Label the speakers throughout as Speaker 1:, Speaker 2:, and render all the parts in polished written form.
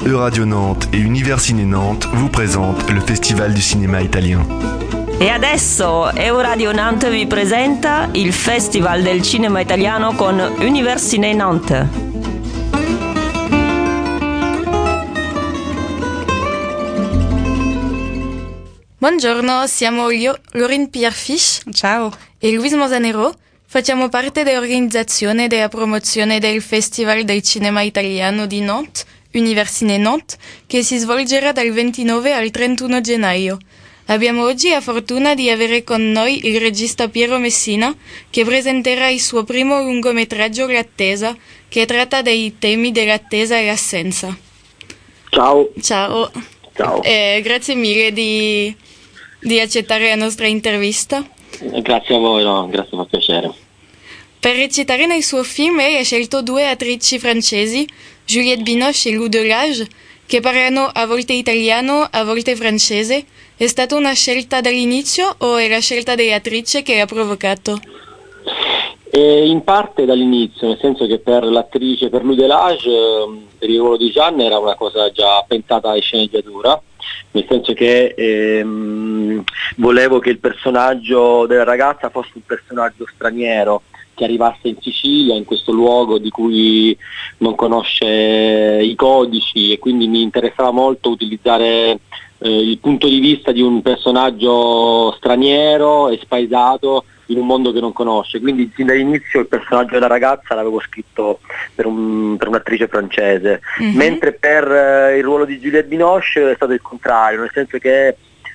Speaker 1: Euradio Nantes et Univers Ciné Nantes vous présentent le Festival du cinéma italien.
Speaker 2: E adesso Euradio Nantes vi presenta il Festival del cinema italiano con Univers Ciné Nantes.
Speaker 3: Buongiorno, siamo Lorin Pierfish.
Speaker 4: Ciao.
Speaker 3: E Luis Mosanero. Facciamo parte dell'organizzazione della promozione del Festival del cinema italiano di Nantes, Univers Ciné Nantes, che si svolgerà dal 29 al 31 gennaio. Abbiamo oggi la fortuna di avere con noi il regista Piero Messina, che presenterà il suo primo lungometraggio L'attesa, che tratta dei temi dell'attesa e l'assenza.
Speaker 5: Ciao.
Speaker 3: Ciao.
Speaker 5: Ciao.
Speaker 3: Grazie mille di accettare la nostra intervista.
Speaker 5: Grazie a voi, no? Grazie, fa piacere.
Speaker 3: Per recitare nel suo film lei ha scelto due attrici francesi, Juliette Binoche e Lou Delage, che parlano a volte italiano, a volte francese. È stata una scelta dall'inizio o è la scelta dell'attrice che l'ha provocato?
Speaker 5: In parte dall'inizio, nel senso che per l'attrice, per Lou Delage, per il ruolo di Jeanne era una cosa già pensata in sceneggiatura, nel senso che volevo che il personaggio della ragazza fosse un personaggio straniero, che arrivasse in Sicilia, in questo luogo di cui non conosce i codici, e quindi mi interessava molto utilizzare il punto di vista di un personaggio straniero e spaesato in un mondo che non conosce. Quindi sin dall'inizio il personaggio della ragazza l'avevo scritto per un'attrice francese, mentre per il ruolo di Juliette Binoche è stato il contrario, nel senso che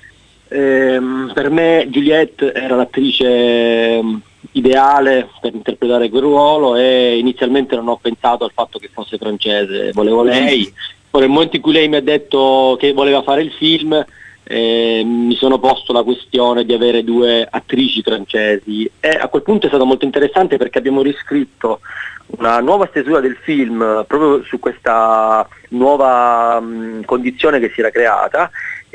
Speaker 5: per me Juliette era l'attrice ideale per interpretare quel ruolo, e inizialmente non ho pensato al fatto che fosse francese, volevo lei. Poi nel momento in cui lei mi ha detto che voleva fare il film, mi sono posto la questione di avere due attrici francesi, e a quel punto è stato molto interessante perché abbiamo riscritto una nuova stesura del film proprio su questa nuova condizione che si era creata,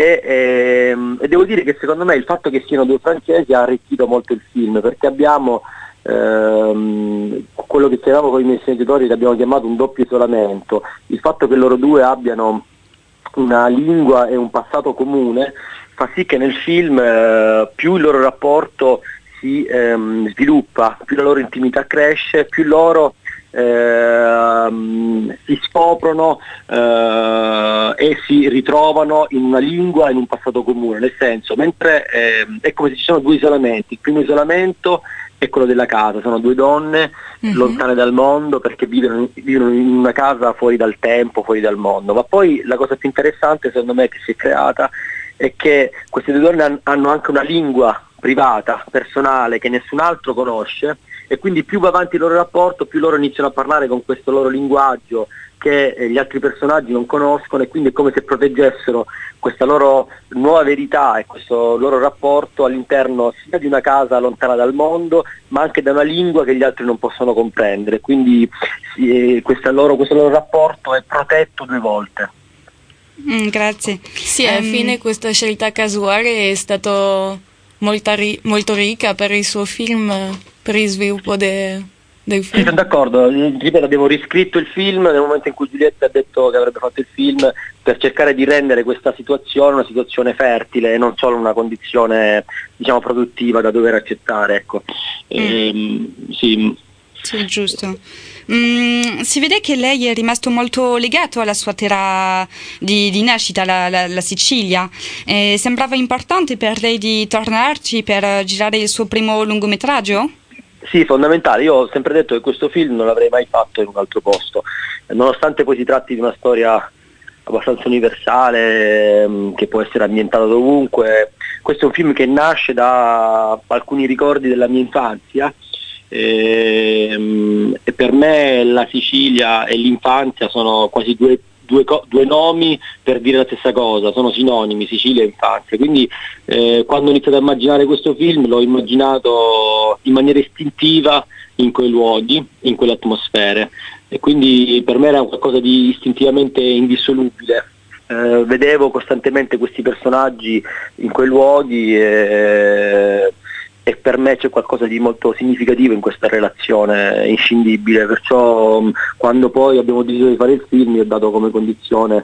Speaker 5: e devo dire che secondo me il fatto che siano due francesi ha arricchito molto il film, perché abbiamo quello che chiamiamo con i miei sceneggiatori, che abbiamo chiamato un doppio isolamento. Il fatto che loro due abbiano una lingua e un passato comune fa sì che nel film più il loro rapporto si sviluppa, più la loro intimità cresce, più loro si scoprono e si ritrovano in una lingua e in un passato comune, nel senso, mentre è come se ci sono due isolamenti. Il primo isolamento è quello della casa, sono due donne lontane dal mondo perché vivono in una casa fuori dal tempo, fuori dal mondo. Ma poi la cosa più interessante secondo me che si è creata è che queste due donne hanno anche una lingua privata, personale, che nessun altro conosce, e quindi più va avanti il loro rapporto, più loro iniziano a parlare con questo loro linguaggio che gli altri personaggi non conoscono, e quindi è come se proteggessero questa loro nuova verità e questo loro rapporto all'interno sia di una casa lontana dal mondo, ma anche da una lingua che gli altri non possono comprendere. Quindi questo loro rapporto è protetto due volte.
Speaker 4: Grazie.
Speaker 3: Sì, alla fine questa scelta casuale è stata molto ricca per il suo film, per il sviluppo del film.
Speaker 5: Sì, sono d'accordo. Ripeto, abbiamo riscritto il film nel momento in cui Giulietta ha detto che avrebbe fatto il film, per cercare di rendere questa situazione una situazione fertile e non solo una condizione, diciamo, produttiva da dover accettare, ecco. Sì,
Speaker 4: giusto. Si vede che lei è rimasto molto legato alla sua terra di nascita, la Sicilia. Sembrava importante per lei di tornarci per girare il suo primo lungometraggio?
Speaker 5: Sì, fondamentale. Io ho sempre detto che questo film non l'avrei mai fatto in un altro posto, nonostante poi si tratti di una storia abbastanza universale, che può essere ambientata dovunque. Questo è un film che nasce da alcuni ricordi della mia infanzia, e per me la Sicilia e l'infanzia sono quasi due nomi per dire la stessa cosa, sono sinonimi, Sicilia e infanzia. Quindi quando ho iniziato a immaginare questo film l'ho immaginato in maniera istintiva in quei luoghi, in quelle atmosfere, e quindi per me era qualcosa di istintivamente indissolubile. Vedevo costantemente questi personaggi in quei luoghi, e per me c'è qualcosa di molto significativo in questa relazione, inscindibile, perciò quando poi abbiamo deciso di fare il film io ho dato come condizione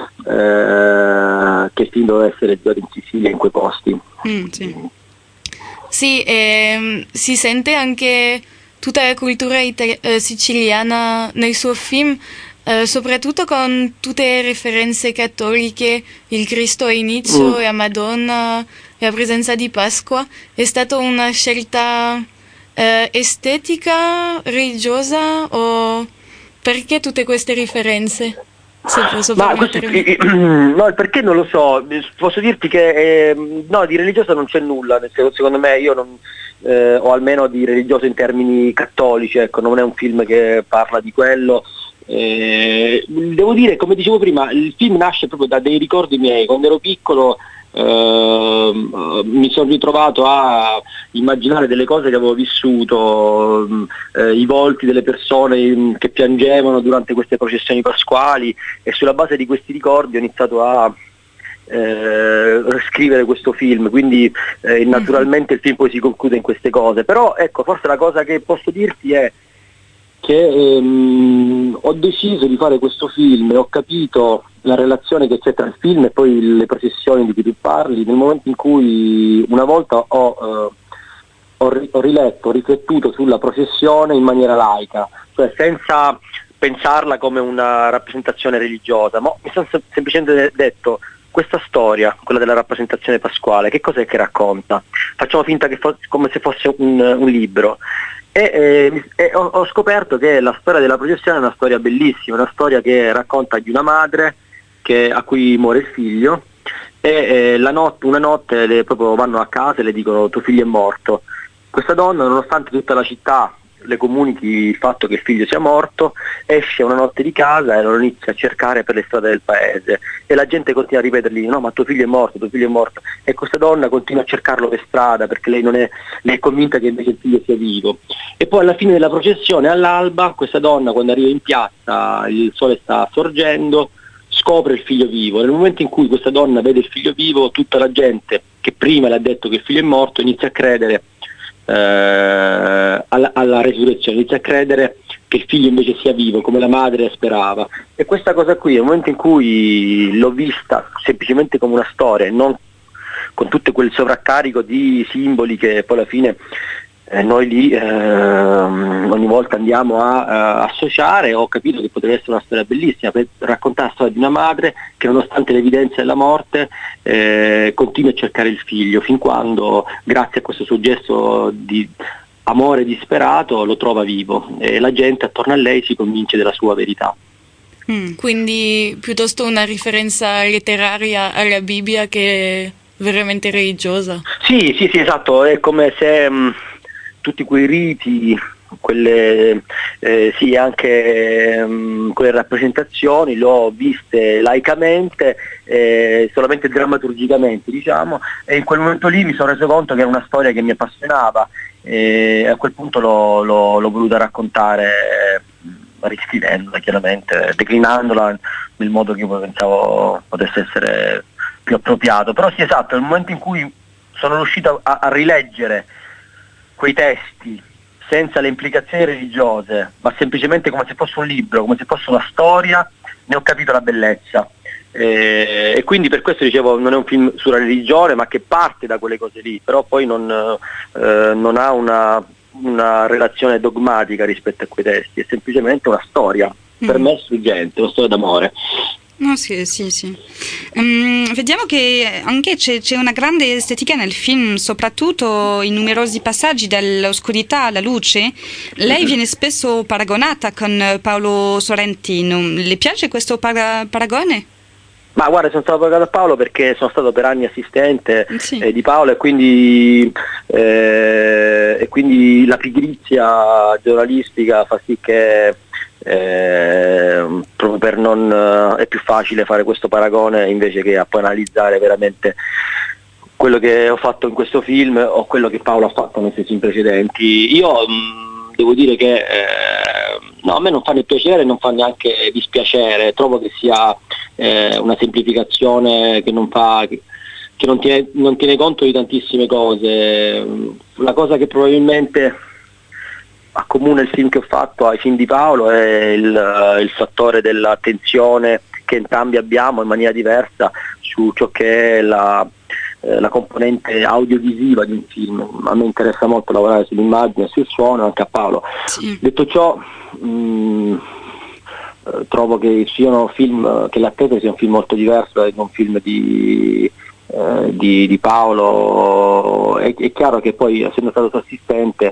Speaker 5: che il film doveva essere girato in Sicilia, in quei posti.
Speaker 3: Sì, sì, si sente anche tutta la cultura siciliana nel suo film, soprattutto con tutte le referenze cattoliche, il Cristo a inizio, la Madonna, la presenza di Pasqua. È stata una scelta estetica, religiosa, o perché tutte queste referenze? Se posso permettermi.
Speaker 5: No, il perché non lo so, posso dirti che no, di religioso non c'è nulla, secondo me io non, o almeno di religioso in termini cattolici, ecco, non è un film che parla di quello. Devo dire, come dicevo prima, il film nasce proprio da dei ricordi miei. Quando ero piccolo mi sono ritrovato a immaginare delle cose che avevo vissuto, i volti delle persone che piangevano durante queste processioni pasquali, e sulla base di questi ricordi ho iniziato a scrivere questo film, quindi naturalmente il film poi si conclude in queste cose. Però ecco, forse la cosa che posso dirti è che ho deciso di fare questo film e ho capito la relazione che c'è tra il film e poi le processioni di cui tu parli nel momento in cui una volta ho riletto, ho riflettuto sulla processione in maniera laica, cioè senza pensarla come una rappresentazione religiosa, ma mi sono semplicemente detto: questa storia, quella della rappresentazione pasquale, che cos'è che racconta? Facciamo finta che come se fosse un libro. E ho scoperto che la storia della processione è una storia bellissima, una storia che racconta di una madre a cui muore il figlio, e una notte proprio vanno a casa e le dicono: tuo figlio è morto. Questa donna, nonostante tutta la città le comunichi il fatto che il figlio sia morto, esce una notte di casa e lo inizia a cercare per le strade del paese, e la gente continua a ripetergli: no, ma tuo figlio è morto, tuo figlio è morto, e questa donna continua a cercarlo per strada perché lei lei è convinta che invece il figlio sia vivo. E poi alla fine della processione, all'alba, questa donna, quando arriva in piazza, il sole sta sorgendo, scopre il figlio vivo. Nel momento in cui questa donna vede il figlio vivo, tutta la gente che prima le ha detto che il figlio è morto inizia a credere alla resurrezione, inizia a credere che il figlio invece sia vivo, come la madre sperava. E questa cosa qui, nel momento in cui l'ho vista semplicemente come una storia e non con tutto quel sovraccarico di simboli che poi alla fine noi lì ogni volta andiamo a associare, ho capito che potrebbe essere una storia bellissima per raccontare la storia di una madre che, nonostante l'evidenza della morte, continua a cercare il figlio, fin quando, grazie a questo suo gesto di amore disperato, lo trova vivo, e la gente attorno a lei si convince della sua verità.
Speaker 3: Quindi piuttosto una riferenza letteraria alla Bibbia che veramente religiosa.
Speaker 5: Sì, esatto, è come se tutti quei riti, quelle sì, anche quelle rappresentazioni l'ho viste laicamente, solamente drammaturgicamente, diciamo, e in quel momento lì mi sono reso conto che era una storia che mi appassionava, e a quel punto l'ho voluta raccontare, riscrivendola chiaramente, declinandola nel modo che io pensavo potesse essere più appropriato. Però sì, esatto, nel momento in cui sono riuscito a rileggere quei testi senza le implicazioni religiose, ma semplicemente come se fosse un libro, come se fosse una storia, ne ho capito la bellezza. E quindi per questo dicevo, non è un film sulla religione, ma che parte da quelle cose lì, però poi non ha una relazione dogmatica rispetto a quei testi, è semplicemente una storia, per me struggente, una storia d'amore.
Speaker 4: No, sì. Vediamo che anche c'è una grande estetica nel film, soprattutto in numerosi passaggi dall'oscurità alla luce. Lei viene spesso paragonata con Paolo Sorrentino. Le piace questo paragone?
Speaker 5: Ma guarda, sono stato pagato a Paolo perché sono stato per anni assistente di Paolo, e quindi la pigrizia giornalistica fa sì che proprio per non è più facile fare questo paragone invece che a poi analizzare veramente quello che ho fatto in questo film o quello che Paolo ha fatto nei suoi film precedenti. Io devo dire che no, a me non fa né piacere, non fa neanche dispiacere, trovo che sia una semplificazione che non fa che non tiene conto di tantissime cose. La cosa che probabilmente accomuna il film che ho fatto ai film di Paolo è il fattore dell'attenzione che entrambi abbiamo in maniera diversa su ciò che è la componente audiovisiva di un film. A me interessa molto lavorare sull'immagine e sul suono, anche a Paolo. Sì. Detto ciò, trovo che siano film, che L'Attesa sia un film molto diverso da un film di Paolo. È chiaro che poi, essendo stato suo assistente,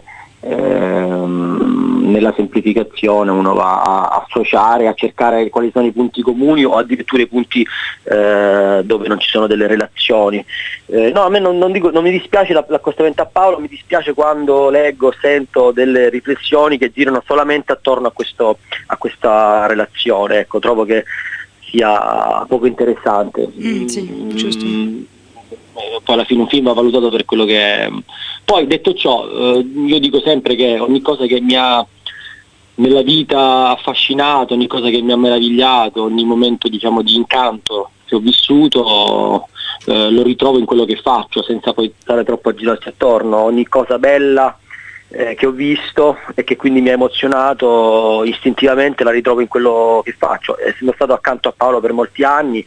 Speaker 5: nella semplificazione uno va a associare, a cercare quali sono i punti comuni o addirittura i punti dove non ci sono delle relazioni. No, a me non mi dispiace l'accostamento a Paolo, mi dispiace quando leggo, sento delle riflessioni che girano solamente attorno a questa relazione. Ecco, trovo che sia poco interessante.
Speaker 4: Sì, giusto.
Speaker 5: Poi alla fine un film va valutato per quello che è. Poi, detto ciò, io dico sempre che ogni cosa che mi ha nella vita affascinato, ogni cosa che mi ha meravigliato, ogni momento, diciamo, di incanto che ho vissuto, lo ritrovo in quello che faccio, senza poi stare troppo a girarci attorno. Ogni cosa bella che ho visto e che quindi mi ha emozionato, istintivamente la ritrovo in quello che faccio. Essendo stato accanto a Paolo per molti anni,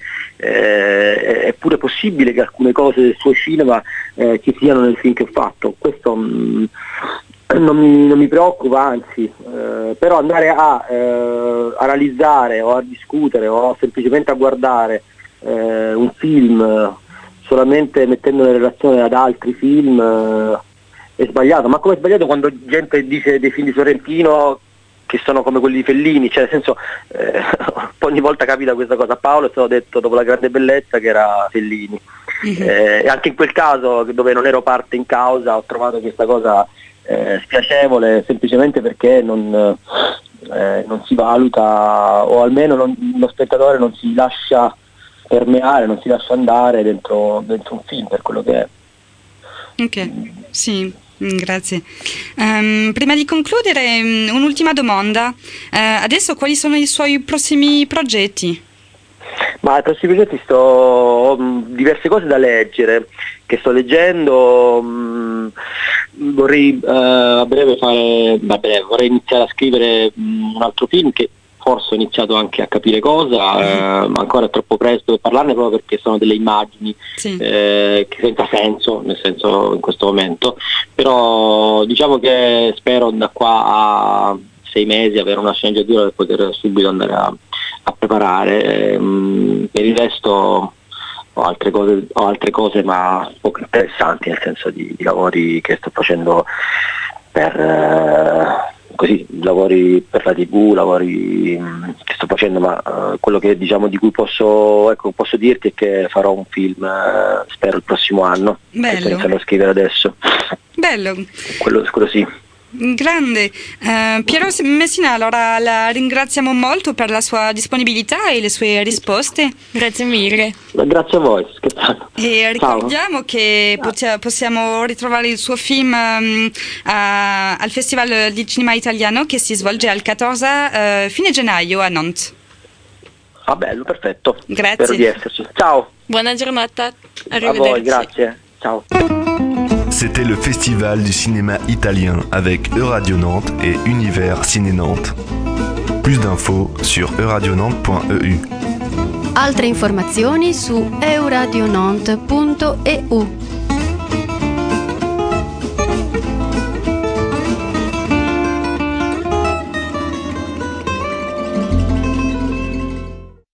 Speaker 5: è pure possibile che alcune cose del suo cinema ci siano nel film che ho fatto. Questo non mi preoccupa, anzi, però andare a analizzare o a discutere o semplicemente a guardare un film solamente mettendolo in relazione ad altri film è sbagliato. Ma come è sbagliato quando gente dice dei film di Sorrentino che sono come quelli di Fellini, cioè nel senso, ogni volta capita questa cosa. A Paolo è stato detto dopo La Grande Bellezza che era Fellini. E anche in quel caso, dove non ero parte in causa, ho trovato questa cosa spiacevole, semplicemente perché non si valuta, o almeno lo spettatore non si lascia permeare, non si lascia andare dentro un film per quello che è.
Speaker 4: Ok, sì, grazie. Prima di concludere, un'ultima domanda. Adesso quali sono i suoi prossimi progetti?
Speaker 5: Ma ai prossimi progetti ho diverse cose da leggere, che sto leggendo. Vorrei a breve vorrei iniziare a scrivere un altro film che forse ho iniziato anche a capire cosa, ma ancora è troppo presto per parlarne, proprio perché sono delle immagini che senza senso, nel senso, in questo momento. Però diciamo che spero da qua a 6 mesi avere una sceneggiatura per poter subito andare a preparare. Per il resto ho altre cose ma poco interessanti, nel senso di lavori che sto facendo lavori per la TV, lavori che sto facendo, ma quello che, diciamo, di cui posso dirti è che farò un film, spero il prossimo anno.
Speaker 4: Bello.
Speaker 5: Sto iniziando a scrivere adesso.
Speaker 4: Bello.
Speaker 5: Quello sì.
Speaker 4: Grande. Piero Messina, allora la ringraziamo molto per la sua disponibilità e le sue risposte.
Speaker 3: Grazie mille.
Speaker 5: Grazie a voi, scherzando.
Speaker 4: E ricordiamo che possiamo ritrovare il suo film al Festival di Cinema Italiano che si svolge al 14 fine gennaio a Nantes.
Speaker 5: Ah, bello, perfetto.
Speaker 4: Grazie.
Speaker 5: Spero di esserci. Ciao.
Speaker 3: Buona giornata.
Speaker 5: A voi, grazie. Ciao.
Speaker 1: C'était le Festival du cinéma italien avec Euradio Nantes et Univers Ciné Nantes. Plus d'infos sur euradionantes.eu.
Speaker 6: Altre informazioni su euradionantes.eu.